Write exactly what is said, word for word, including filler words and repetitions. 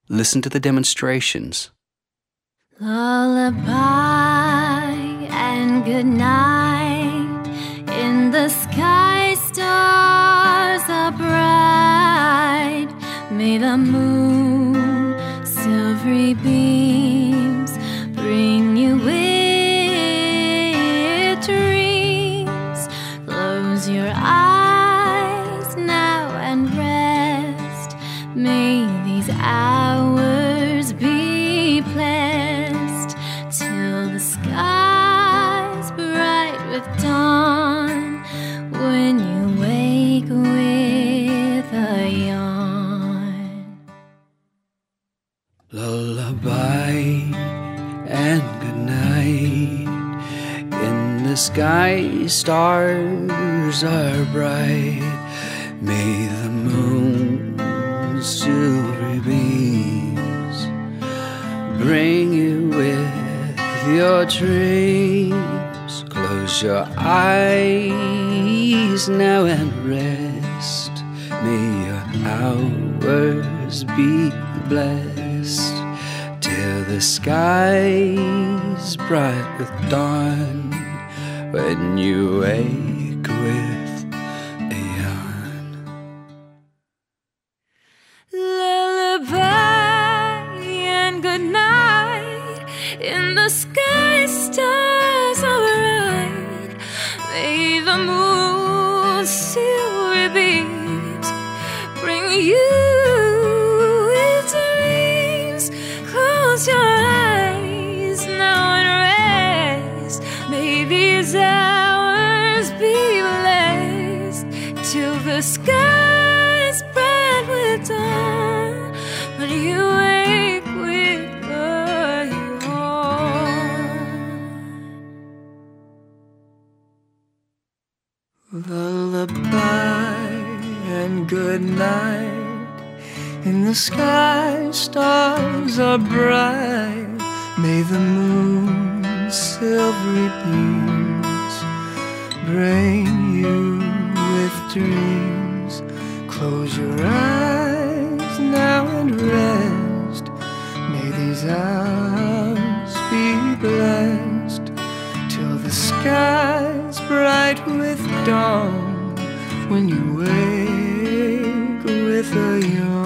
Listen to the demonstrations. Lullaby and good night. In the sky stars are bright. May the moon silvery beams bring you with dreams. Close your eyes now and rest. May these hours be blessed till the sky's bright with dawn. When you wake with a yawn. Lullaby and good night. In the sky stars are bright. May the moon's silvery beams bring you with your dreams. Close your eyes now and rest. May your hours be blessed till the sky's bright with dawn. When you wake with a yawn. Lullaby and good night. In the sky stars are bright. May the moon's silvery beams bring you with dreams. Close your eyes now and rest. May these hours be blessed till the sky's bright with dawn. When you wake with a yawn. Lullaby and good night. In the sky stars are bright. May the moon's silvery beams bring you with dreams. Close your eyes now and rest. May these hours be blessed till the sky's bright with dawn. When you wake with a yawn.